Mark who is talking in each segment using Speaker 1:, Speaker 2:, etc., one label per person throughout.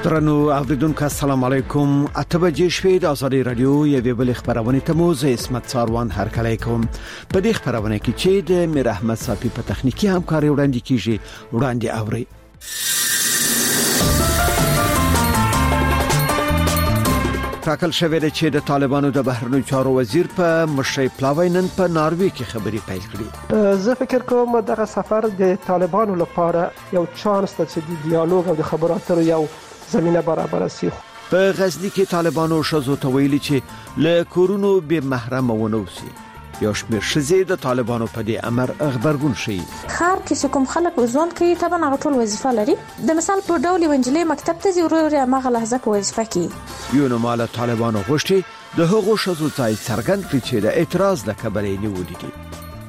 Speaker 1: درنو اوریدونکو السلام علیکم. اتبجې شوې د آزادي رادیو یوې بل خبرونه ته مو زه اسمت ساروان هرکلی کوم. په دې خبرونه کې چې د میر احمد صافي په تخنیکی همکاري وړاندې کیږي وړاندې اوري. ټاکل شوې ده چې د طالبانو د بهرنیو چارو وزیر په مشرۍ پلاوی نن په ناروې کې خبري پیل کړې.
Speaker 2: زه فکر کوم دغه سفر د طالبانو لپاره یو چانس دی چې د ډیالوګ او د خبرو اترو یو زمينه برابر شي.
Speaker 1: په غزنی کې طالبانو شزو ته ویلي چې له کورونو به محرم ونوسي. یو شمېر شزې د طالبانو په دې امر خبرګون شي.
Speaker 3: خار کې کوم خلک ځوان کوي طبعا غټول وظیفه لري. د مثال په ډول ونجلې مکتب ته ضروري مغه لحظه په وظیفه کې
Speaker 1: یو نو مال طالبانو غوښتي د هغو شزو ځای څرګند کړي چې د اعتراض لکبرې نیولې دي.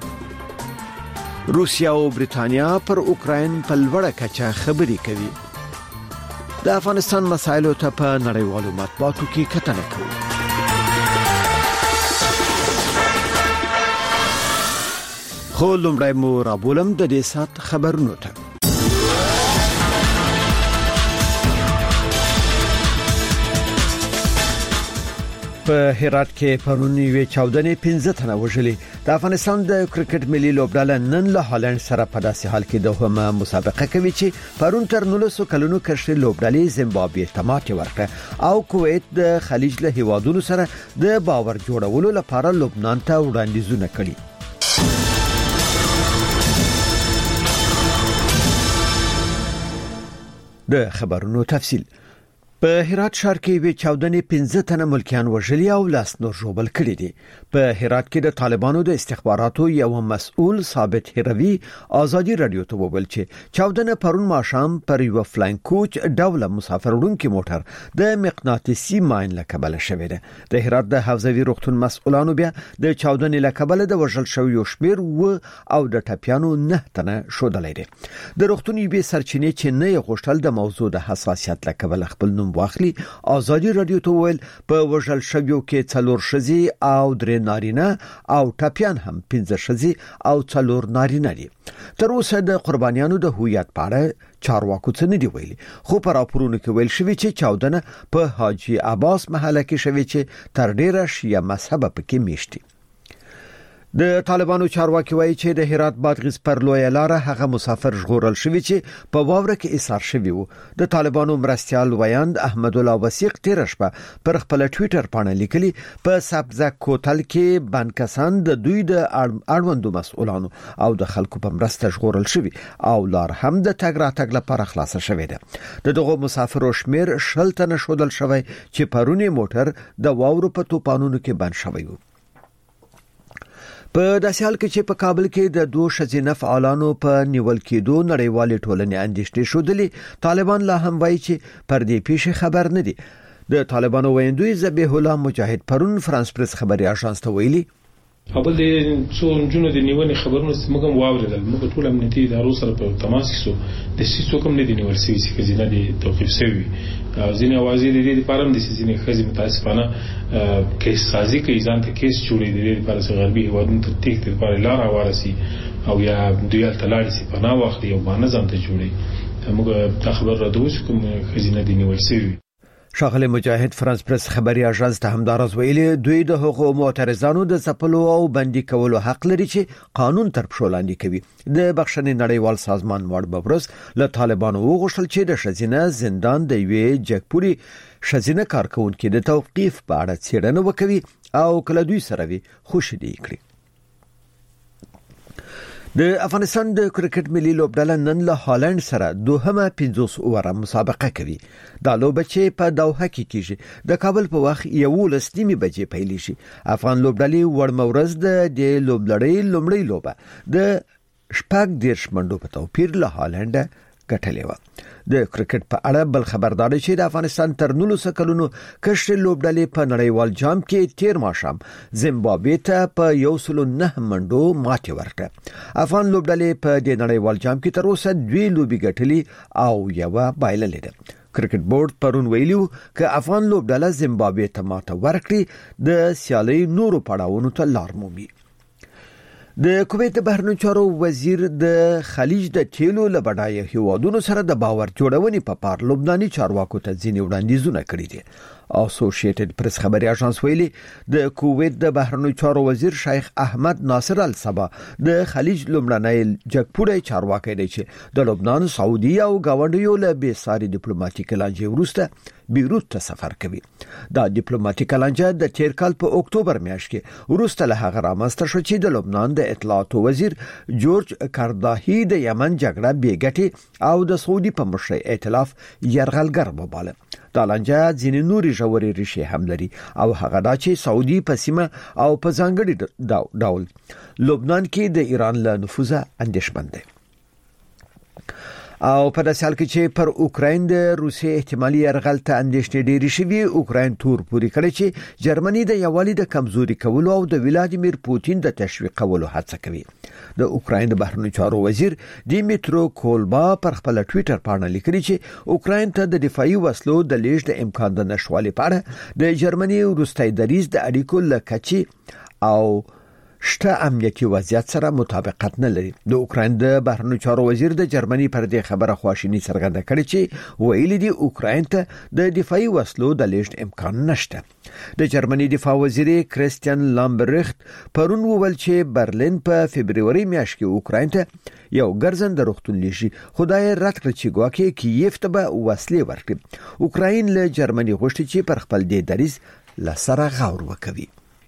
Speaker 1: روسیا او برېټانیا پر اوکراین په لوړه کچه خبري کوي. د افغانستان مسایلو ته په نړیوالو مطبوعاتو کې کتنه کوي. خو لومړی مو رابولم د دې سات خبرونو ته. په هرات کې پرونی وی 14 تنه وژلي. د افغانستان د کرکټ ملي لوبډله نن له هالند سره په داسې حال کې دوهمه مسابقه کوي چې پرون تر 19 کلونو کشر لوبډلې زیمبابوې ته ماتې ورکړه او کویت د خلیج له هیوادونو سره د باور جوړولو لپاره لبنان ته وړاندیزونه کړي. د خبرونو تفصیل. په هرات ښار کې وی 14 تنه ملکیان وژلي او لاس نور ژوبل کړي دي. په هرات کې د طالبانو د استخباراتو یو مسؤل ثابت هروي آزادي رادیو ته وویل چې 14 پرون ماښام پر یو فلاین کوچ ډوله مسافر وړونکي موټر د مقناطیسي ماین لکبل شوی دی. د هرات د حوزوي روغتون مسؤلانو بیا د 14 لکبل د وژل شوی شمیر و او د ټپیانو 9 تنه شودلې دي. د روغتون یوې سرچینې چې نه غوښتل د موضوع د حساسیت لکبل خپل نوم واخلي آزادي رادیو ته ویل په وژل شویو کې 4 شذي او 3 نارینه او ټپیان هم 15 شذي او 4 نارینه دي. تر اوسه د قربانیانو د هویت په اړه چارواکو څه نه دی ویلي. خو پر راپورونو کې ویل شوی چې 14 په حاجی عباس محله کې شوی چې تر ډیره شیعه مذهب پکې میشتي. د طالبانو چارواکي وایي چې د هرات بادغیس پر لوی لار هغه مسافر ژغورل شوی چې په واوره کې ایثار شوی وو. د طالبانو مرستيال ویاند احمد الله وثیق تیر شپه پر خپل ټوئیټر باندې لیکلي په سبزه کوتل کې باندې کسان د دوی د اړوندو مسؤلانو او د خلکو په مرسته ژغورل شوی او لار هم د تګ راتګ لپاره خلاصه شوی ده. دغه مسافرو شمیر 20 تنه شودل شوی چې پرونی موټر د واورو په توپانونو کې بند شوی وو. په داسې حال کې چې په کابل کې د 2 شذینه فعالانو په نیول کېدو نړیوالې ټولنې اندېښنې شودلې. طالبان لا هم وایي چې پر دې پیښې خبر نه دي. د طالبانو ویندوی ذبیح الله مجاهد پرون فرانس پریس خبري اژانس ته ویلي
Speaker 4: خپل د څو جنونو د نیولې خبرونه موږ واوریدل. موږ ټول امنیتي ادارو سره په تماس کې سو د سیسو کوم نه دي نیول شوی چې خزینه دي توقيف شوی او ځینې اوازې د دې لپاره د سیسینې خزي متاسفانه کیس سازي کوي ځان ته کیس جوړې دي لپاره چې غربي هیوادونو ته تېښتې لپاره لار وارسي او یا دوی تلاړي سي پناه وخت یو باندې ځان ته جوړي. موږ خبر را دوی کوم خزینه دي نیول شوی.
Speaker 1: شاغلی مجاهد فرانس پریس خبري اژانس ته همدارز ویلي دوی د حقوقو معترضانو د ځپلو او بندي کولو حق لري چې قانون تر پښو لاندې کوي. د بخښنې نړیوال سازمان وړ ببرز له طالبانو وغوښتل چې د شذینه زندان د یوې جګپوري شذینه کارکونکو د توقيف په اړه څېړنه وکوي او کله دوی سره وي خوشدي کړي. د افغانستان د کرکټ ملي لوبډله نن له هالند سره دوهمه 50 اوره مسابقه کوي. دا لوبه چې په دوحه کې کیږي د کابل په وخت 11:30 بجې پیل شي. افغان لوبډلې ورمورز د لوبلړۍ لومړی لوبه د شپږ دیرش منډو په توپیر له هالند ګټلې و. د کرکټ په اړه بل خبرداري چې د افغانستان تر 19 کلونو کشر لوبډلې په نړیوال جام کې تیر ماښام زیمبابوې ته په 109 منډو ماتې ورکړه. افغان لوبډلې په د نړیوال جام کې تر اوسه 2 لوبي ګټلې او یو بایللې ده. کرکټ بورډ پرون ویلو چې افغان لوبډله زیمبابوې ته ماته ورکړي د سیالي نورو پړاوونو ته لار مومي. د کویت بهرنیو چارو وزیر د خلیج د تیلو له بډایه هیوادونو سره د باور جوړونې په پار لبناني چارواکو ته ځینې وړاندیزونه کړي دي. اسوسییټډ پریس خبري اژانس ویلي د کویت د بهرنیو چارو وزیر شیخ احمد ناصر الصبا د خلیج لومړنی جګپوړی چارواکي دی چې د لبنان، سعودي او گاونډیو له بیساري ډیپلوماټیک لانجې وروسته بیروت ته سفر کوي. دا ډیپلوماټیک لانجه د تیر کال په اکتوبر میاشت کې وروسته له هغه رامنځته شو چې د لبنان د اطلاعاتو وزیر جورج کارداهی د یمن جګړه بیګټي او د سعودي په مشرۍ ائتلاف يرغلګر وباله. دا لانجه ځینې نوري ژورې ریښې هم لري او هغه دا چې سعودي په سیمه او په ځانګړي ډول لبنان کې د ایران له نفوذه اندېښمن دي. او په داسې حال کې چې پر اوکراین د روسي احتمالي يرغل ته اندېښنې ډېرې شوي، اوکراین تور پوري کړی چې جرمني د یووالي د کمزوري کولو او د ولادیمیر پوتین د تشویقولو هڅه کوي. د اوکراین د بهرنیو چارو وزیر دیمیترو کولبا پر خپل ټوئیټر باندې لیکلي چې اوکراین ته د دفاعي وسلو د لیږد د امکان د نشوالي په اړه د جرمني وروستي دریځ د اړیکو لکچې او شته امنیتي وضعیت سره مطابقت نه لري. د اوکراین د بهرنیو چارو وزیر د جرمني پر دې خبره خواشینی څرګنده کړې چې ویلي دی اوکراین ته د دفاعي وسلو د لیږد امکان نشته. د جرمني دفاع وزیر کریستیان لامبرخت پرون وویل چې برلین په فبرवरी میاشت کې اوکراین ته یو ګرځنده روغتون لیږي، خدای رد کړ چې ګواکې کیف ته به وسلې ورکړي. اوکراین له جرمني غوښتي چې پر خپل دې دریځ لسره غور وکوي.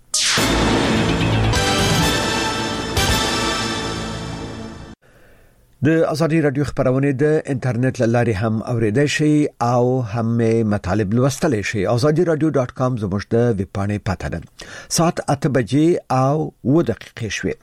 Speaker 1: د ازادي رادیو خبرونه د انټرنیټ لاري هم اوریدئ شئ او هم مطالب لوستلی شئ. azadiaradio.com زموږ د ویب پاڼې پته ده. ساعت 8 بجې او 2 دقیقې شوې.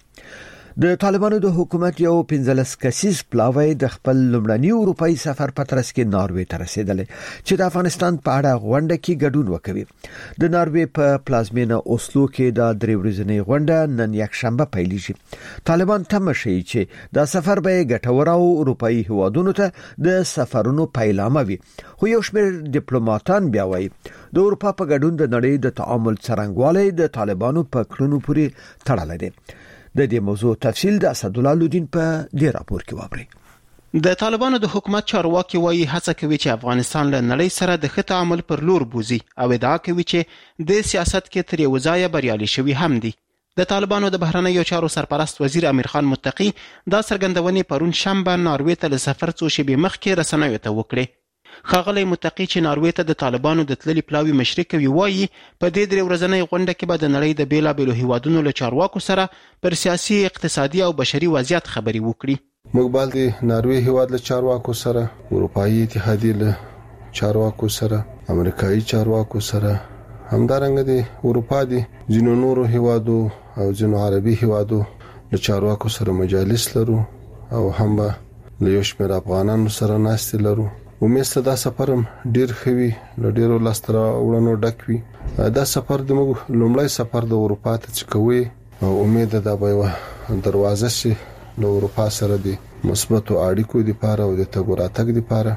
Speaker 1: د طالبانو د حکومت یو 15 کسیز پلاوی د خپل لومړني اروپאי سفر په ترڅ کې ناروې ته رسیدل چې د افغانستان په اړه غونډه کې ګډون وکوي. د ناروې په پلازمینه اوسلو کې د 3 ورځې غونډه نن یک شنبه پیلېږي. طالبان تمه شي چې دا سفر به ګټور او اروپאי هوادونو ته د سفرونو پیلامه وي. خو یو شمېر ډیپلوماټان بیا وایي د اروپا په ګډون د نړۍ د تعامل څرنګوالی د طالبانو په کړنو پورې تړلی دی. د دې موضوع تفصیل د اسدالله لودین په دې راپور کې واورئ.
Speaker 5: د طالبانو د حکومت چارواکي وایي هڅه کوي چې افغانستان له نړۍ سره د ښه تعامل پر لور بوزي او ادعا کوي چې د سیاست کې تر یو ځایه بریالي شوي هم دي. د طالبانو د بهرنیو چارو سرپرست وزیر امیر خان متقی دا څرګندونې پرون شنبه ناروې ته له سفر څو شېبې مخکې رسنیو ته وکړې. ښاغلی متقی چې ناروې ته د طالبانو د تللي پلاوي مشري کوي وایي په دې 3 ورځنۍ غونډه کې به د نړۍ د بیلابیلو هیوادونو له چارواکو سره پر سیاسي، اقتصادي او بشري وضعیت خبرې وکړي.
Speaker 6: موږ باید د ناروې هیواد له چارواکو سره، اروپایي اتحادیې له چارواکو سره، امریکایي چارواکو سره، همدارنګه د اروپا د ځینو نورو هیوادو او ځینو عربي هیوادو له چارواکو سره مجالس لرو او هم له یو شمېر افغانانو سره ناستې لرو. ومسته دا سفرم ډیر خوي، له ډیرو لاستره وړاندو ډک وي. دا سفر د موږ لومړی سفر د اروپا ته کوي او امید ده به دروازه شي له اروپا سره د مثبتو اړیکو لپاره او د تګوراتګ لپاره.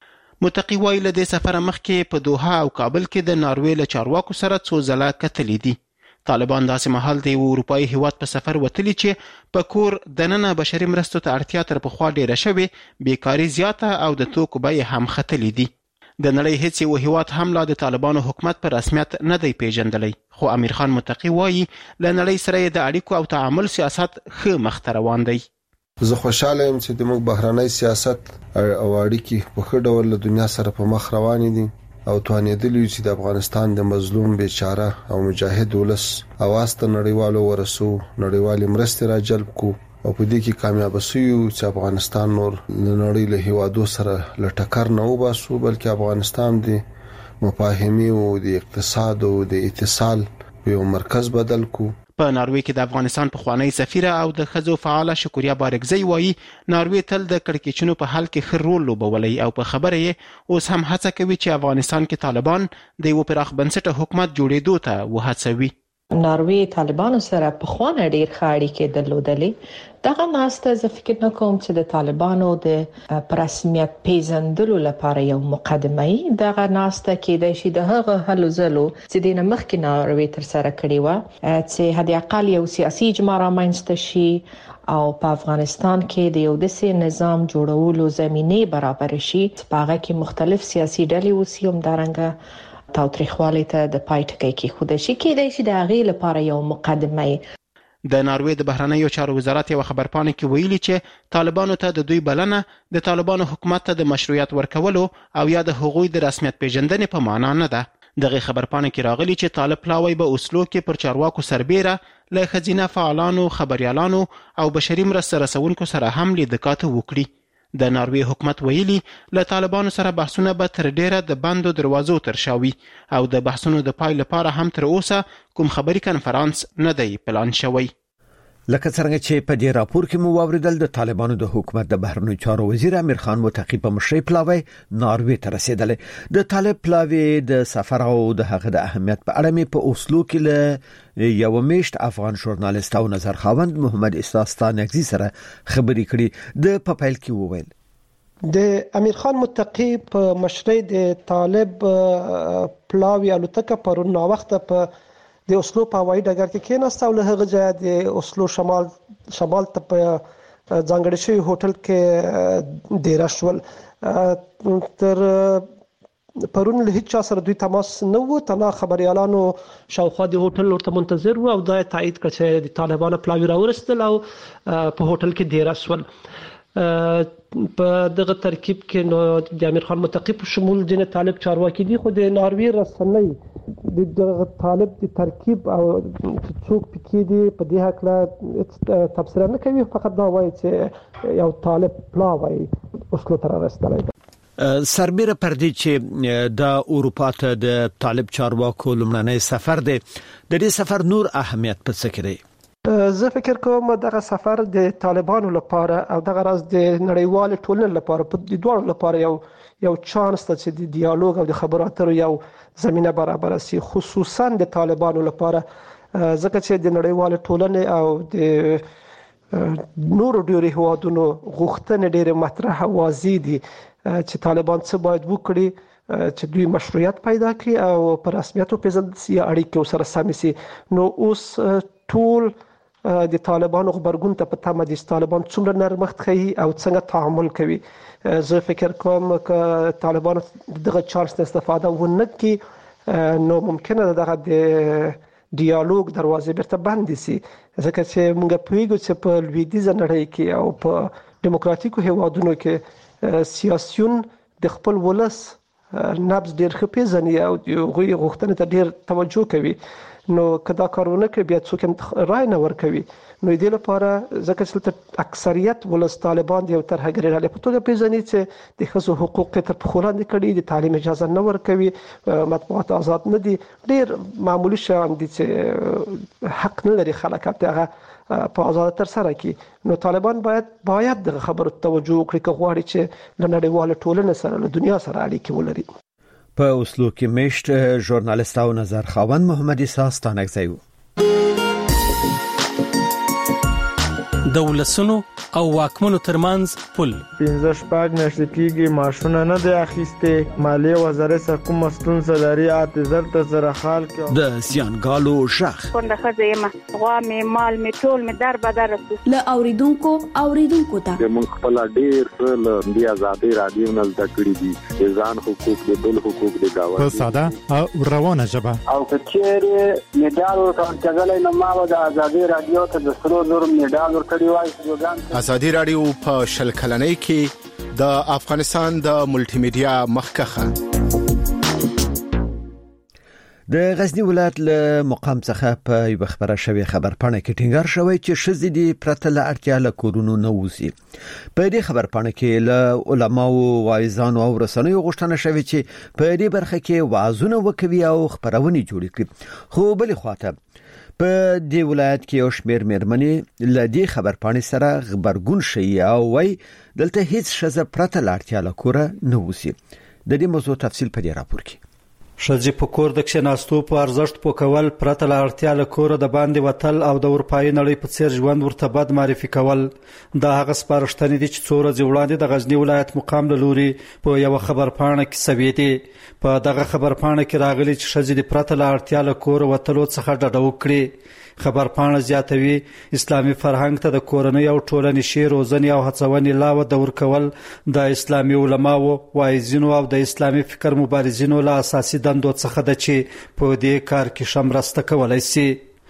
Speaker 5: متقی وایي له دې سفر مخکې په دوحه او کابل کې د ناروې له چارواکو سره څو ځله کتلې دي. طالبان داسې مهال د اروپאי هیواد په سفر وتلی چې په کور دننه بشري مرستو ته اړتیا تر پخوا ډیره شوې، بیکاری زیاته او د توکو بیې هم ختلې دي. د نړۍ هیڅ یو هیواد هم لا د طالبانو حکومت په رسمیت نه دی پیژندلی، خو امیر خان متقی وایي له نړۍ سره د اړیکو او تعامل سیاست ښه مخته روان دی.
Speaker 6: زه خوشاله یم چې د موږ بهرنی سیاست او اړیکې په ښه ډول له دنیا سره په مخ روانې دي او توانېدلی چې د افغانستان د مظلوم بیچاره او مجاهد ولس اواز ته نړیوالو ورسو، نړیوالې مرستې را جلب کو او په دې کې کامیاب شو چې افغانستان نور نړۍ له هیوادو سره له ټکر نه وباسو، بلکې افغانستان د مفاهمي او د اقتصاد او د اتصال په یو مرکز بدل کو.
Speaker 5: په ناروې کې د افغانستان پخوانی سفیره او د ښځو فعاله شکریا بارکزی وایي ناروې تل د کړکېچونو په حل کې ښه رول لوبولی او په خبره یې اوس هم هڅه کوي چې افغانستان کې طالبان د یو پراخ بنسټه حکومت جوړېدو ته وهڅوي.
Speaker 7: ناروې طالبانو سره په خوانه ډیر خاړي کې درلودلې. دغه ناسته زه فکر نه کوم چې د طالبانو د رسمیت پیژندلو لپاره یو مقدمه ای. دغه ناسته کې د شي د هغه هلو زلو چې د مخکې ناروې تر سره کړی و چې هدي اقل یو سیاسي اجماع رامنځته شي او په افغانستان کې د یو داسې نظام جوړولو زمينه برابر شي چې په هغه کې مختلف سیاسي ډلې وسیوم دارنګه تاوتریخوالی ته د پای ټکی کې خوده شي کېدای شي د هغې لپاره یو مقدمه ای.
Speaker 5: د ناروې د بهرنیو چارو وزارت یو خبرپاڼه کې ویلي چې طالبانو ته د دوی بلنه د طالبانو حکومت ته د مشروعیت ورکولو او یا د حقوقي د رسمیت پیژندنې په معنا نه ده. دغه خبرپاڼه کې راغلي چې طالب پلاوی به اوسلو کې پر چارواکو سربېره له ښځینه فعالانو، خبريالانو او بشري مرسته رسونکو سره هم لیدکاته وکړي. د ناروې حکومت ویلي له طالبانو سره بحثونه به تر ډیره د بندو دروازو ترشاوي او د بحثونو د پای لپاره هم تر اوسه کوم خبري کنفرانس نه دی پلان شوی.
Speaker 1: لکه څنګه چې په دې راپور کې مو واوریدل د طالبانو د حکومت د بهرنیو چارو وزیر امیر خان متقی په مشرۍ پلاوی ناروې ته رسیدل. د طالب پلاوی د سفر او د هغه د اهمیت په اړه مې په اوسلو کې له یو میشت افغان ژورنالیست او نظر خاوند محمد استاستانګزی سره خبرې کړې. د پپایل کې وویل
Speaker 2: د امیر خان متقی په مشرۍ د طالب پلاوی الوتکه پرون نو وخت په د اوسلو په هوایي ډګر کې کېناست او له هغه ځایه د اوسلو شمال ته په ځانګړي شوي هوټل کې ډیره شول. تر پرون له هیڅ چا سره دوی تماس نه و، تنها خبريالانو شاوخوا د هوټل ورته منتظر وو او دا تایید کړ چې د طالبانو پلاوی راورسېدل او په هوټل کې ډیره شول. په دغه ترکیب کې نو د امیر خان متقی په شمول ځینې طالب چارواکي دي، خو د ناروې رسنۍ د طالب د ترکیب او څوک پکې دي په دې هکله تبصره نه کوي، فقط دا وایي چې یو طالب پلاوی اوسلو ته رسېدلی دی.
Speaker 1: سربېره پر دې چې د اروپا ته د طالب چارواکو لومړنی سفر دی، د دې سفر نور اهمیت په څه کې دی؟
Speaker 2: زه فکر کوم دغه سفر د طالبانو لپاره او دغه راز د نړیوال ټولنې لپاره په دې دوه لپاره یو چانس ته چې د ډیالوګ او د خبرو اترو یو زمينه برابر شي، خصوصا د طالبانو لپاره، ځکه چې د نړیوال ټولنې او د نورو ډیری هوادونو غوښتنې ډېر مطرح او واضح دي چې طالبان څه باید وکړي چې دوی مشروعیت پیدا کړي او په رسمیت وپېژندل شي، اړیکې سره سم شي. نو اوس ټول د طالبانو خبرګون ته په تمه دي طالبان څومره نرمښت کوي او څنګه تعامل کوي. زه فکر کوم چې طالبان دغه چانس استفاده ونه کړي نو ممکنه ده دغه د ډیالوګ دروازې بیرته بند شي، ځکه چې موږ پوهیږو چې په لویدیځه نړۍ کې او په دیموکراتیکو هیوادونو کې سیاسيون د خپل ولس نبض ډېر ښه پیژني او هغوی غوښتنې ته ډېر توجه کوي. نو کدا کارونه کوي بیا څوک رای نه ورکوي. نو دې لپاره ځکه چې اکثریت ولس طالبان د یو ترهګرۍ ډلې په توګه پیژني چې د ښځو حقوق تر پښو لاندې کړي، د تعلیم اجازه نه ورکوي، مطبوعات آزاد نه دي، ډېر معمولی شیان دي چې حق نه لري خلک هغه په آزاد تر سره کړي. نو طالبان باید دغه خبرو توجه وکړي که غواړي چې له نړیوال ټولنې سره له دنیا سره اړیکې ولري.
Speaker 1: په اوسلو کې میشت ژورنالیست او نظر خاوند محمد استاستانګزی و.
Speaker 8: د ولسونو او واکمنو ترمنځ پل
Speaker 9: 15 شپږ میاشتې کېږي ماشونه نه دی اخیسته، مالیه وزارت سره کوم ستونزه لري، اعتذار ته سره حال کې
Speaker 1: د زیانګالو شخ
Speaker 10: څنګه خزه غوا می مال می ټول می در بدر
Speaker 11: له اوریدونکو ته
Speaker 12: د مونږ خپل ډیر څه د آزادۍ رادیو نه زده کړی دي، ځان حقوق د بل حقوق د گاوند
Speaker 13: په ساده او روانه ژبه
Speaker 14: او کچېره میډال ورکړل نو ما د آزادۍ رادیو ته د سرو زر میډال ورکړی وای.
Speaker 15: آزادۍ رادیو په شل کلنۍ کې د افغانستان د ملټي میډیا مخکخه.
Speaker 1: د غزنی ولایت له مقام څخه په یو خبره شوی خبرپاڼه کې ټینګار شوی چې شذې دي پرته له اړتیا له کورونو نه وځي. په دې خبرپاڼه کې له علماو، واعظانو او رسنیو غوښتنه شوی چې په دې برخه کې وعظونه وکوي او خبرونه جوړ کړي. خو بل خواته په دې ولایت کې یو شمېر مېرمنې له دې خبرپاڼې سره خبرګون شي او وایي دلته هیڅ ښځه پرته له اړتیا له کوره نه وځي. د دې موضوع تفصیل په دې راپور کې.
Speaker 16: ښځې په کور د کښېناستو په ارزښت پوکول پرته له اړتیا له کوره د باندې وتل او د اروپایي نړۍ په څیر ژوند ورته بد معرفي کول دا هغه سپارښتنې دي چې څو ورځې وړاندې د غزني ولایت مقام له لوري په یوه خبرپاڼه کې شوې دي. په دغه خبرپاڼه کې راغلي چې ښځې د پرته له اړتیا له کوره وتلو څخه ډډه وکړي. خبرپاڼه زیاتوي اسلامي فرهنګ ته د کورنۍ او ټولنیزې روزنې او هڅونې لاوه د ورکول د اسلامي علماو واعظینو او د اسلامي فکر مبارزینو له اساسي دندو څخه ده چې په دې کار کې ښه مرسته کولی شي.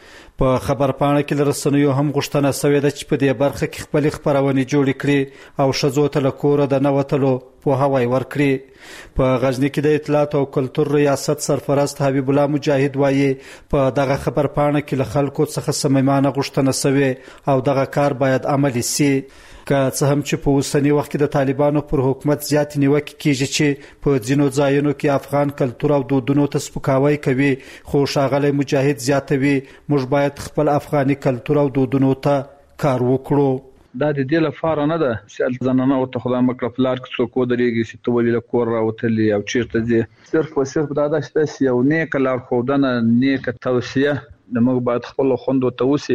Speaker 16: په خبرپاڼه کې له رسنیو هم غوښتنه شوې ده چې په دې برخه کې خپلې خپرونې جوړې کړي او ښځو ته له کوره د نه وتلو پوهاوی ورکړي. په غزني کې د اطلاعات او کلتور ریاست سرپرست حبیب الله مجاهد وایي په دغه خبرپاڼه کې له خلکو څخه صمیمانه غوښتنه شوې او دغه کار باید عملي شي. که څه هم چې په اوسنی وخت کې د طالبانو پر حکومت زیات نیوکې کیږي چې په ځینو ځایونو کې افغان کلتور او دودونو ته سپکاوی کوي، خو ښاغلی مجاهد زیاتوي موږ باید خپل افغاني کلتور او دودونو ته کار وکړو.
Speaker 17: دا د دې لپاره نه ده چې ځنانه او ته خدای مکړه پلار کې څوک ودرېږي چې ته ولې له کور راوتلی او چیرته ځې. صرف او صرف دا ده چې یو نیک لارښودنه نیک توصیه د موږ باید خپل خوندو ته وسی.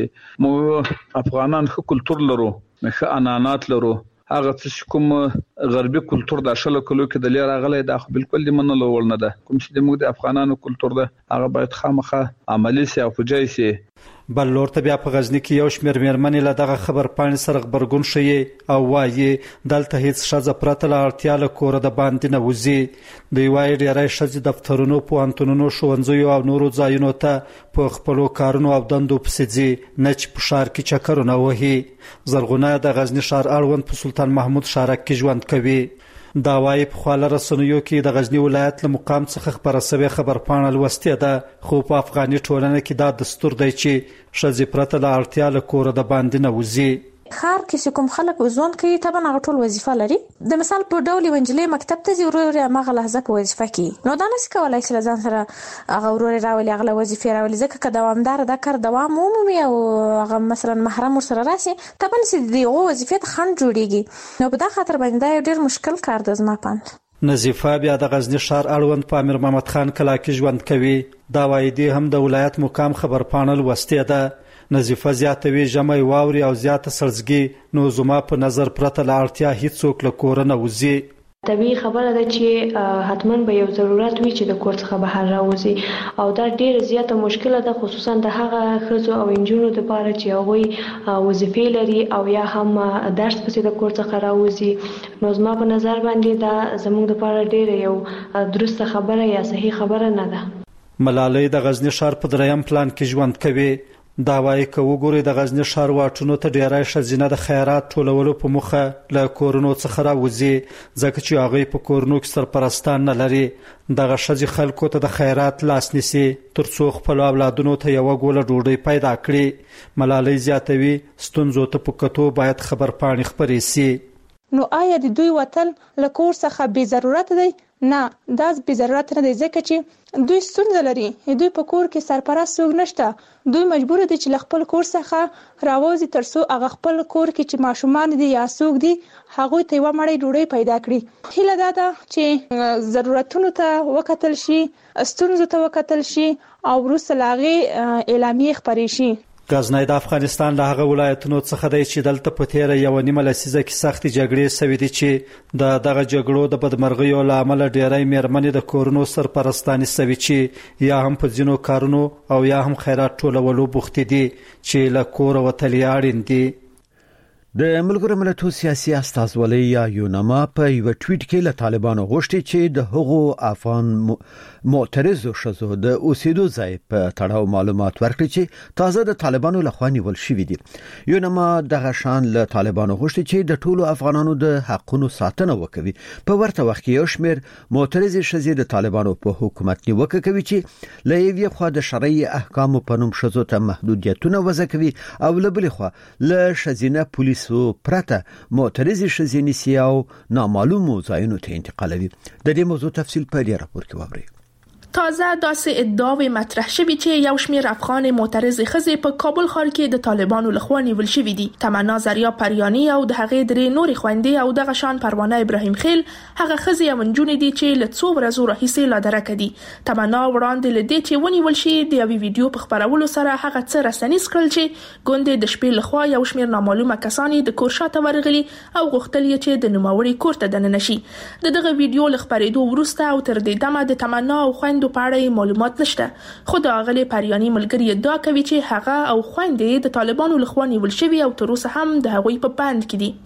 Speaker 17: موږ افغانان ښه کلتور لرو، ښه عنعنات لرو. هغه څه کوم غربي کلتور د شلو کلو کې د لیر راغلی دا خو بالکل د منلو وړ نه ده. کوم چې موږ د افغانانو کلتور ده هغه باید خامخا عملي سي او فجای سي.
Speaker 16: بل لور ته بیا په غزني کې یو شمېر مېرمنې له دغه خبرپاڼې سره غبرګون ښیي او وایي دلته هیڅ ښځه پرته له اړتیا له کوره د باندې نه وځي. دوی وایي ډېری ښځې دفترونو، پوهنتونونو، ښوونځیو او نورو ځایونو ته په خپلو کارونو او دندو پسې ځي، نه چې په ښار کې چکرونه وهي. زرغونه د غزني ښار اړوند په سلطان محمود شارک کې ژوند کوي. دا وایي په خواله رسنیو کې د غزني ولایت له مقام څخه خبره شوې خبرپاڼه لوستې ده، خو په افغاني ټولنه کې دا دستور دی چې ښځې پرته له اړتیا له کوره د باندې نه وځي.
Speaker 3: خار کې کوم خلک ژوند کوي طبعا هغه ټول وظیفه لري. د مثال په ډول ونجلې مکتب ته ځي ورور هغه لحظه په وظیفه کې نو دا نس کولای چې ځان سره هغه ورور راولي هغه وظیفه راولي ځکه که دوامدار دا کار دوام عمومي او هغه مثلا محرم سره راسي طبعا چې دغه وظیفه خند جوړیږي نو په دا خاطر باندې ډېر مشکل کار د زما پاند.
Speaker 16: نظیفه بیا د غزنی ښار اړوند په امیر محمد خان کلا کې ژوند کوي. دا وایي دی هم د ولایت مقام خبرپاڼه لوستې ده. نظیفه زیاتوي ژمی واوري او زیاته سړزګي نو زما په نظر پرته له اړتیا هیڅوک له کوره نه وځي.
Speaker 18: طبیعي خبره ده چې حتما به یو ضرورت وي چې د کور څخه بهر راوځي او دا ډیره زیاته مشکله ده خصوصا د هغه ښځو او نجونو لپاره چې هغوی وظیفې لري او یا هم درس پسې د کور څخه راوځي. نو زما په نظر باندې دا زموږ لپاره ډیره یو درسته خبره یا صحیح خبره نه ده.
Speaker 16: ملالۍ د غزنی ښار په دریم پلان کې ژوند کوي. دا وایي که وګورئ د غزني ښار واټونو ته ډیری ښځینه د خیرات ټولولو په موخه له کورونو څخه راوځي ځکه چې هغوی په کورونو کې سرپرستان نه لري. دغه ښځې خلکو ته د خیرات لاس نیسي تر څو خپلو اولادونو ته یوه ګوله ډوډۍ پیدا کړي. ملالۍ زیاتوي ستونزو ته په کتو باید خبرپاڼې خپرې سي.
Speaker 19: نو آیا د دوی وتل له کور څخه بې ضرورت دی؟ نه، دا بې ضرورت نه دی ځکه چې دوی ستونزه لري. دوی په کور کې سرپرست څوک نشته. دوی مجبور دي چې له خپل کور څخه راوځي تر څو هغه خپل کور کې چې ماشومان دي یا څوک دي هغوی ته یوه مړۍ ډوډۍ پیدا کړي. هیله دا ده چې ضرورتونو ته وکتل شي، ستونزو ته وکتل شي او وروسته له هغې اعلامیې خپرې شي.
Speaker 16: غزنی د افغانستان له هغه ولایتونو څخه دی چې دلته په تیره یوه نیمه لسیزه کې سختې جګړې شوې دي چې د دغه جګړو د بدمرغیو له امله ډیری مېرمنې د کورونو سرپرستانې شوې چې یا هم په ځینو کارونو او یا هم خیرات ټولولو بوختې دي چې له کوره وتل یې اړین دي.
Speaker 1: د ملګرو ملتونو سیاسي استازولۍ یا یونما په یو ټویټ کې له طالبانو غوښتي چې د هغو افغان معترضو ښځو د اوسېدو ځای په تړاو معلومات ورکړي چې تازه د طالبانو لخوا نیول شوي دي. یونما دغه شان له طالبانو غوښتي چې د ټولو افغانانو د حقونو ساتنه وکړي. په ورته وخت کې یو شمېر معترضې ښځې د طالبانو په حکومت نیوکه کوي چې له یوې خوا د شرعي احکامو په نوم ښځو ته محدودیتونه وضع کوي او له بلې خوا له ښځینه پولیسو پرته معترضې ښځې نیسي او نامعلومو ځایونو ته انتقالوي. د دې موضوع تفصیل په دې راپور کې واورئ.
Speaker 20: تازه داسې ادعاوې مطرح شوي چې یو شمېر افغان معترض ښځې په کابل ښار کې د طالبانو لخوا نیول شوي دي. تمنا زریا پریانی او د هغې درې نورې خویندې او دغه شان پروانه ابراهیم خیل هغه ښځې او نجونې دي چې له څو ورځو راهیسې لا درکه دي. تمنا وړاندې له دې چې ونیول شي د یوې ویډیو په خپرولو سره هغه څه رسنیز کړل چې ګوندې د شپې لخوا یو شمېر نامعلومه کسان د کور شاته ورغلي او غوښتل یې چې د نوموړي کور ته دننه شي. دغه ویډیو له خپرېدو وروسته او تر دې دمه د تمنا او خویندو په اړه معلومات نشته، خو د اغلې پریانی ملګری ادعا کوي چې هغه او خويندې د طالبانو لخوا نیول شوي او تر اوسه هم د هغوی په بند کې دي.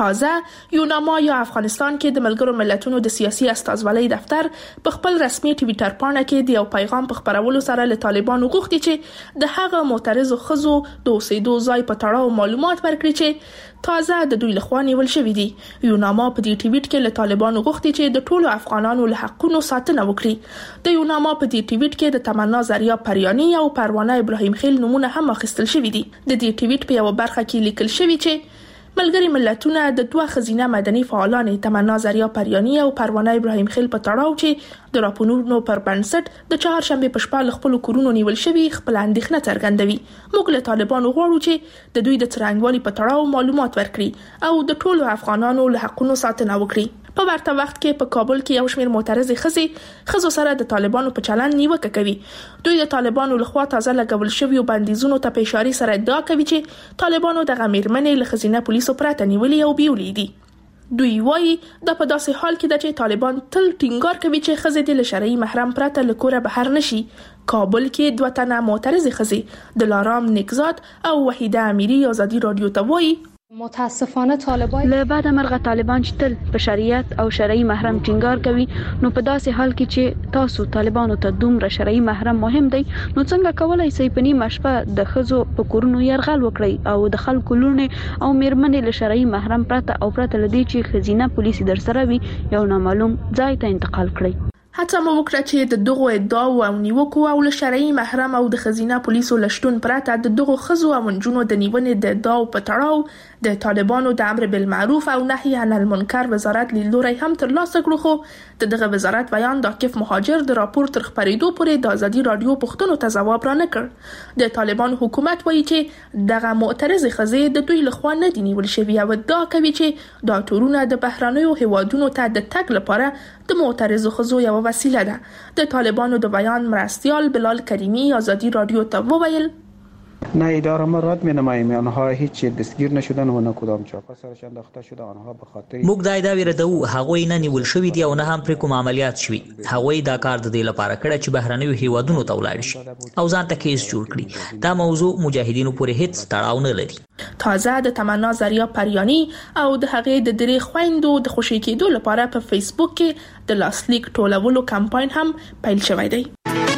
Speaker 20: تازه یوناما یا افغانستان کې د ملګرو ملتونو د سیاسي استازولۍ دفتر په خپل رسمي ټویټر پاڼه کې د یو پیغام په خپرولو سره له طالبانو غوښتي چې د هغه معترضو ښځو د اوسېدو ځای په تړاو معلومات ورکړي چې تازه د دوی لخوا نیول شوي دي. یوناما په دې ټویټ کې له طالبانو غوښتي چې د ټولو افغانانو له حقونو ساتنه وکړي. د یوناما په دې ټویټ کې د تمنا زریا پریانی او پروانه ابراهیم خیل نمونه هم اخیستل شوي دي. د دې ټویټ په یو برخه کې لیکل شوي چې ملګری ملتونه د دوه خزینه مدني فعالان تمنا زریا پریانی او پروانه ابراهیم خیل په تړاو چې د راپورونو پر بنسټ د چهارشنبه په شپه خپل کورونو نیول شوي خپل اندېښنه څرګندوي. موږ له طالبانو غواړو چې د دوی د څرنګوالي په تړاو معلومات ورکړي او د ټولو افغانانو له حقونو ساتنه وکړي. په ورته وخت کې په کابل کې یو شمېر معترض ښځو سره د طالبانو په چلند نیوکه کوي. دوی د طالبانو لخوا تازه لګول شوي بندیزونو ته په اشاره سره ادعا کوي چې طالبانو دغه میرمنې له ښځینه پولیسو پرته نیولې او بیولې دي. دوی وایي دا په داسې حال کې ده چې طالبان تل ټینګار کوي چې ښځې د شرعي محرم پرته له کوره بهر نشي. کابل کې 2 تنه معترض ښځې دلارام نکزاد او وحیده امیری آزادی رادیو ته وایي
Speaker 11: متاسفانه طالبان
Speaker 21: له بعد مرغه طالبان چې تل په شریعت او شرعي محرم ټینګار کوي، نو په داسې حال کې چې تاسو طالبانو ته دومره شرعي محرم مهم دی، نو څنګه کولای شئ په نیمه شپه د ښځو په کورونو یرغل وکړئ او د خلکو لوڼې او میرمنې له شرعي محرم پرته او پرته لدې چې ښځینه پولیس در سره وي یو نامعلوم ځای ته انتقال کړئ.
Speaker 20: هڅه مو وکړه چې د دغو ادعاو او نیوکو او له شرعي محرم او د ښځینه پولیسو له شتون پرته د دغو ښځو او نجونو د نیونې د ادعاو په تړاو د طالبانو د امر بالمعروف او نهي عن المنکر وزارت لیدلوری هم ترلاسه کړو، خو د دغه وزارت بیان د عاکف مهاجر د راپور تر خپرېدو پورې د ازادي رادیو پوښتنو ته ځواب را نه کړ. د طالبانو حکومت وایي چې دغه معترض ښځې د دوی لخوا نه دي نیول شوي او ادعا کوي چې دا تورونه د بهرنیو هیوادونو ته د تګ لپاره د معترضو ښځو یو وسیله ده. د طالبانو د بیان مرستیال بلال کریمی آزادی رادیو ته وویل
Speaker 22: نه اداره ما رد می‌نماییم، آنها هیچ دستگیر نشدن و نه کدام چاپه سرش انداخته شده. آنها به خاطر
Speaker 23: موږ دا ادعا وردو هغوی نه نیول شوي دي او نه هم پرې کوم عملیات شوي. هغوی دا کار د دې لپاره کړی چې بهرنیو هیوادونو ته ولاړ شي او ځان ته کیس جوړ کړي. دا موضوع مجاهدینو پورې هیڅ تړاو نه لري.
Speaker 20: تازه د تمنا زریا پریانی او د هغې د درې خويندو د خوشی کېدو لپاره په فیسبوک کې د لاسلیک ټولولو کمپاین هم پیل شوی دی.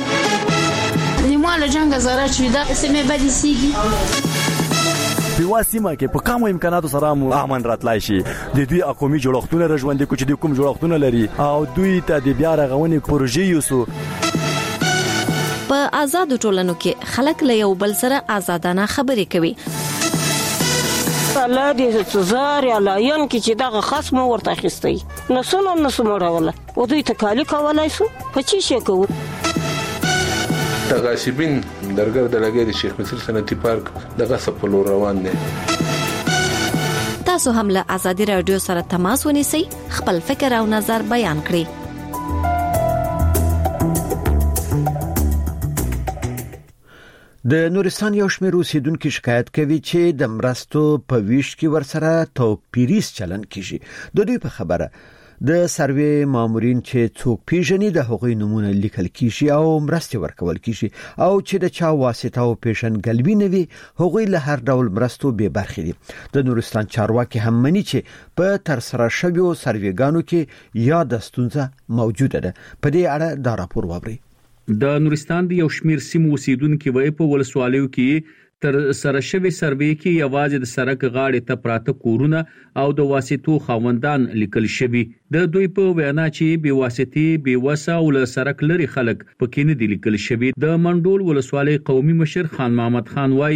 Speaker 24: نیماله جنگ زره چې دا سمې بدې سیږي
Speaker 25: په واسمه کې په کومو امکاناتو سره مو امن راتلای شي. د دوی اقومي جوړښتونه رژوندې کو چې د کوم جوړښتونه لري او دوی ته د بیا رغونې پروژې یوسو.
Speaker 26: په آزاد ټولنو کې خلک له یو بل سره آزادانه خبرې کوي.
Speaker 27: الله دې څزار یا لاین کې چې دغه خصم ورته اخیستي نسونه راوله او دوی تکالی کولای شو په چی شي کوو.
Speaker 28: غاصبین درګر د لګي د شیخ مصر صنعتي پارک د غصب په لور روان دي.
Speaker 26: تاسو هم له آزادي رادیو سره تماس ونیسئ، خپل فکر او نظر بیان کړئ.
Speaker 1: د نورستان یو شمېر اوسیدونکو شکایت کوي چې د مرستو په ویش کې ورسره توپیریز چلن کیږي. د دوی په خبره د سروې مامورین چې څوک پیژني د هغوی نمونه لیکل کیږي او مرستې ورکول کیږي او چې د چا واسطه او پیشنګلوي نه وي هغوی له هر ډول مرستو بې برخې دي. د نورستان چارواکي هم مني چې په ترسره شویو سروېګانو کې یا د ستونزه موجوده ده. په دې اړه دا راپور واورئ.
Speaker 29: د نورستان د یو شمېر سیمو اوسیدونکو وایي په ولسوالیو کې تر سره شوی سروې کې یوازې د سړک غاړې ته پراته کورونه او د واسطو خاوندان لیکل شوی. د دوی په وینا چې بې واسطې بې وسه او له سړک لري خلک پکې نه دي لیکل شوی. د منډول ولسوالۍ قومي مشر خان محمد خان وایي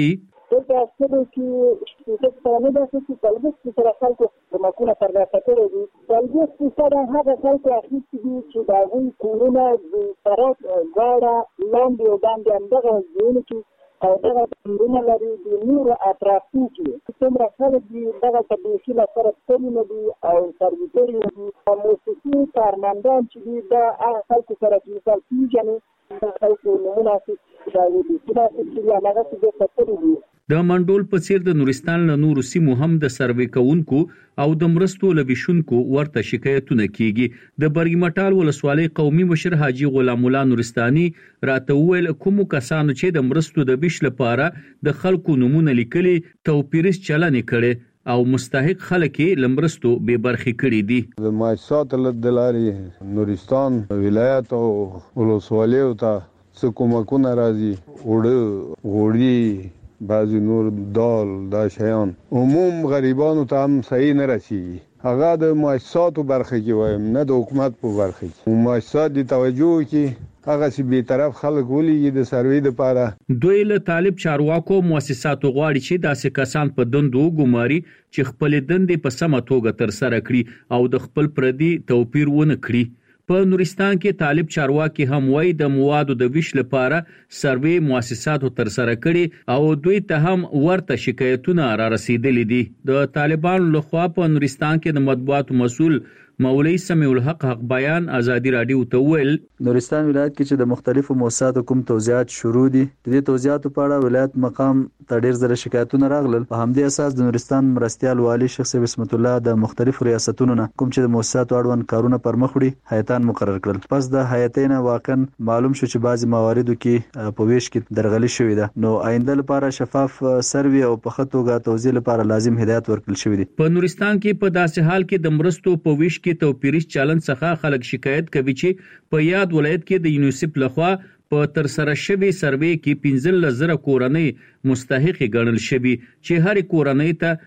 Speaker 14: دلته اصلي کې چې څه نه ده چې کلبس سره خلکو کومه ترلاسه کړې دي. کلبس سره هغه خلکو اخیستي دي چې د هغوی کورونه د سړک غاړه لاندې او باندې همدغه ځایونو کې او دغه کورونه لري د نورو اطرافو کې څومره خلک دي دغه طبیعي لپاره ستړي نه دي او سرویسري نه دي. موسیقي کارمندان چې دي دا هغه خلکو سره چې مثال پیژني دا خلکو نمونه اخیستي دا دي چې هغه څه دې ستړي دي.
Speaker 29: د منډول په څیر د نورستان له نورو سیمو هم د سروې کوونکو او د مرستو لويشونکو ورته شکایتونه کیږي. د برګمټال ولسوالۍ قومي مشر حاجی غلام الله نورستاني راته ویل کوم کسانو چې د مرستو د بش لپاره د خلکو نمونه لیکلي توپیرس چلنې کړي او مستحق خلک لمرستو به برخې کړي دي.
Speaker 2: د ماجسات لدلاري نورستان ولایت او ولسوالۍ ته څه کومکونه راځي وړ غوړي بعضی نور دال دا شیان عموم غریبانو ته هم صحیح نه رسیږي. هغه د مؤسساتو برخه کې وایم نه د حکومت په برخه کې. مؤسسات د توجه کې هغه چې به طرف خلک ولې د سروي لپاره
Speaker 29: دوی له طالب چارواکو مؤسساتو غواړي چې داسې کسان په دندو ګماري چې خپل دندې په سمه توګه تر سره کړي او د خپل پردي توپیر ونه کړي. په نورستان کې طالب چارواکي هم وایي د موادو د ویش لپاره سروي مؤسساتو تر سره کړي او دوی ته هم ورته شکایتونه را رسیدلي دي. د طالبانو لخوا په نورستان کې د مطبوعاتو مسؤل مولوی سمیع الحق حق بیان ازادي رادیو ته ویل
Speaker 4: نورستان ولایت کې چې د مختلفو مؤسساتو کوم توزیعات شروع دي د دې توزیعاتو په اړه ولایت مقام ته ډېر زره شکایتونه راغلل. په همدې اساس د نورستان مرستيال والی شیخ بسمت الله د مختلفو ریاستونو نه کوم چې د مؤسساتو اړوند کارونه پر مخ وړي هیئتان مقرر کړل. پس د هیئتین واقعا معلوم شو چې بعضی مواردو کې په ویش کې درغلي شوې ده. نو آینده لپاره شفاف سروي او په خطوګه توزیع لپاره لازم هدایت ورکړل شوې دي.
Speaker 29: په نورستان کې په داسې حال کې د مرستو په ویش کې توپیریش چلن څخه خلک شکایت کوي چې په یاد ولایت کې د یونیسف لخوا په تر سره شوی سروې کې 15,000 کورنۍ مستحق ګڼل شوی چې هر کورنۍ ته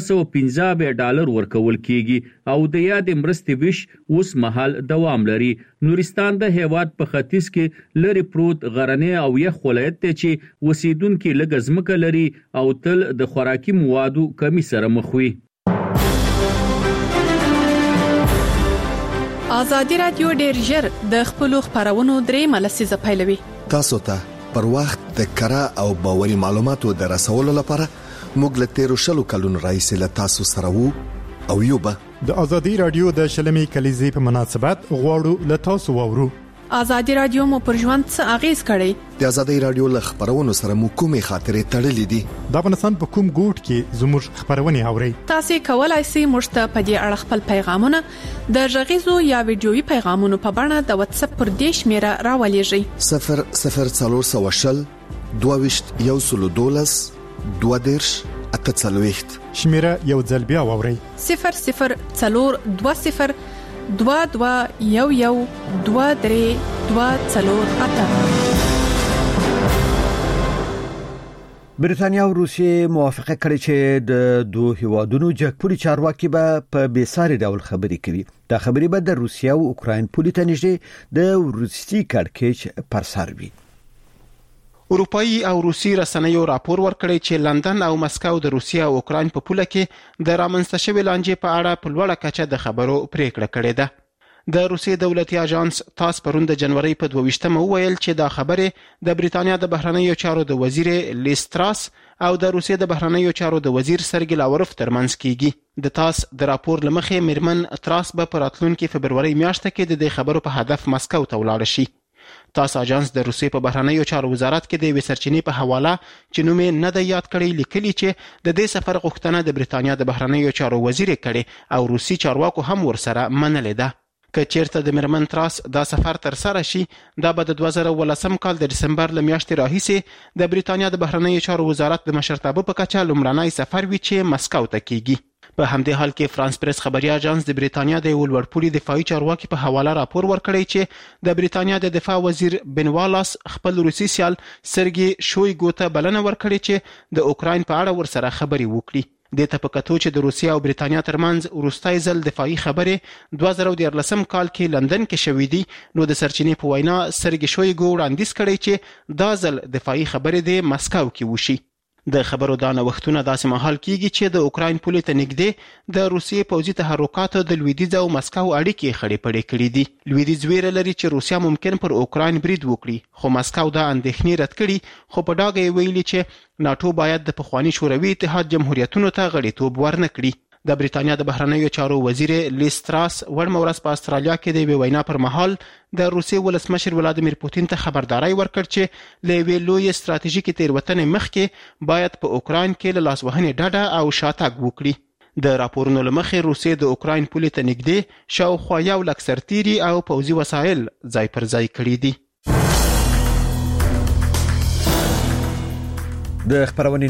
Speaker 29: $215 ورکول کیږي او د یاد مرستې ویش اوس مهال دوام لري. نورستان د هیواد په ختیځ کې لري پروت غرنی او یخ ولایت ته چې وسیدونکو لږ ځمکه لري او تل د خوراکي موادو کمی سره مخ وي.
Speaker 5: ازادي رادیو ډېر ژر د خپلو خبرونو درې ملسیزه پیلوي.
Speaker 6: تاسو ته پر وخت د کره او باوري معلوماتو د رسولو لپاره موږ له 13 کلونو راهیسې له تاسو سره وو او یو به
Speaker 13: د ازادي رادیو د شلمي کلیزې په مناسبت غواړو له تاسو وورو.
Speaker 5: ازادي رادیو مو پر ژوند څه اغیز کړی؟
Speaker 6: د ازادي رادیو له خبرونو سره مو کومې خاطرې تړلې دي؟
Speaker 13: د افغانستان په کوم ګوټ کې زموږ خبرونه اورئ؟
Speaker 5: تاسو کولای شئ موږ ته په دې اړه خپل پیغامونه د غږیزو یا ویډیويي پیغامونو په بڼه د واتس اپ پر دې شمیره راولېږئ.
Speaker 6: 0040 22 112 22 48
Speaker 13: شمیره یو ځل بیا واورئ.
Speaker 5: 0040 22
Speaker 1: برېټانیا او روسیې موافقه کړې چې د دوه هیوادونو جګپوري چارواکي به په بیساري ډول خبرې کوي. دا خبرې به د روسیې او اوکراین پولې ته نږدې د روسي کړکېچ پر سر وي.
Speaker 7: اروپایي او روسي رسنیو راپور ورکړی چې لندن او مسکو د روسیا او اوکراین په پوله کې د رامنځته شوې لانجې په اړه په لوړه کچه د خبرو پریکړه کړې ده. د روسي دولتي اژانس تاس پرون د جنوري په 22مه وویل چې دا خبره د بریتانیا د بهرنیو چارو د وزیر لیز تراس او د روسي د بهرنیو چارو د وزیر سرګی لاوروف ترمنځ کیږي. د تاس د راپور لمخې میرمن تراس به په راتلونکي فبروري میاشت کې د دې خبرو په هدف مسکو ته ولاړ شي. تاس اژانس د روسي په بهرنیو چارو وزارت کې د وسرچینې په حواله چې نوم یې نه د یاد کړی لیکلي چې د دې سفر غوښتنه د بریتانیا د بهرنیو چارو وزیر کړي او روسي چارواکو هم ورسره منلې ده. که چیرته د میرمن تراس دا سفر تر سره شي دا به د 2018 کال د دسمبر ل میاشتې راهیسې د بریتانیا د بهرنیو چارو وزارت د مشرتابه په کچه لومړنی سفر وي چې مسکو ته کیږي. په همدې حال کې فرانس پریس خبري اژانس د بریتانیا د ولورپولي دفاعي چارواکي په حواله راپور ورکړی چې د بریتانیا د دفاع وزیر بن والاس خپل روسي سیال سرګي شویګو ته بلنه ورکړي چې د اوکراین په اړه ورسره خبري وکړي. د ته په کتو چې د روسیا او بریتانیا ترمنځ وروستۍ ځل دفاعي خبرې 2014 کال کې لندن کې شوې دي نو د سرچینې په وینا سرګي شویګو وړاندیز کړی چې دا ځل دفاعي خبرې د مسکو کې وشي. د خبرو دا نوښتونه داسې مهال کیږي چې د اوکراین پولې ته نږدې د روسیې پوځي تحرکاتو د لویدیځ او مسکو اړیکې خړې پړې کړې دي. لویدیځ ویره لري چې روسیا ممکن پر اوکراین برید وکړي، خو مسکو دا اندېښنې رد کړي، خو په ډاګه یې ویلي چې ناتو باید د پخواني شوروي اتحاد جمهوریتونو ته غړیتوب ورنه کړي. د بریتانیا د بهرنیو چارو وزیر لیز تراس وړمه ورځ په استرالیا کې د یوې وینا پر مهال د روسیې ولسمشر ولادیمیر پوتین ته خبرداري ورکړ چې له یوې لویې ستراتیژیکې تېروتنې مخکې باید په اوکراین کې له لاسوهنې ډډه او شاتګ وکړي. د راپورونو له مخې روسیې د اوکراین پولې ته نږدې شاوخوا 1 لک سرتیري او پوځي وسایل ځای پر ځای کړي دي.
Speaker 1: د خبرونې